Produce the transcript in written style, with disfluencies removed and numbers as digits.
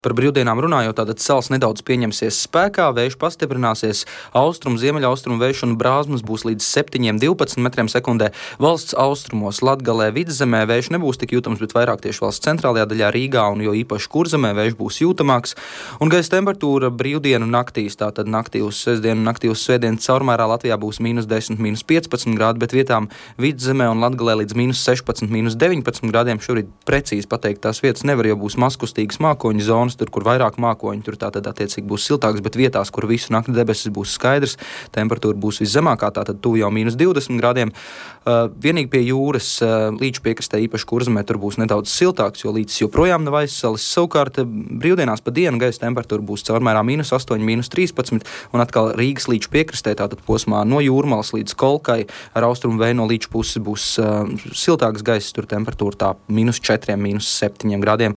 Par brīvdienām runājot, tātad sals nedaudz pieņemsies spēkā, vējš pastiprināsies, austrumu, ziemeļaustrumu vējš un brāzmas būs līdz 7–12 metriem sekundē. Valsts austrumos, Latgalē, Vidzemē vējš nebūs tik jūtams, bet vairāk tieši valsts centrālajā daļā Rīgā un jo īpaši Kurzemē vējš būs jūtamāks. Un gaisa temperatūra brīvdienu naktīs, tātad naktī uz sestdienu, naktī uz svētdienu caurmērā Latvijā būs -10, -15 grādi, bet vietām Vidzemē un Latgalē līdz -16, -19 grādiem. Šobrīd precīzi pateikt tās vietas nevar, jo būs mazkustīgas mākoņu zonas. Tur, kur vairāk mākoņi, tur tātad attiecīgi būs siltāks, bet vietās, kur visu nakti debesis būs skaidrs, temperatūra būs viszemākā, tātad tuvu jau -20 grādiem. Vienīgi pie jūras līča piekrastē, īpaši Kurzemē, tur būs nedaudz siltāks, jo līcis joprojām nav aizsalis. Savukārt brīvdienās pa dienu gaisa temperatūra būs caurmērā -8, -13, un atkal Rīgas līča piekrastē, tātad posmā no Jūrmalas līdz Kolkai ar austrumu vēju no līča puses būs siltāks gaiss, tur temperatūra tā -4, -7 grādiem.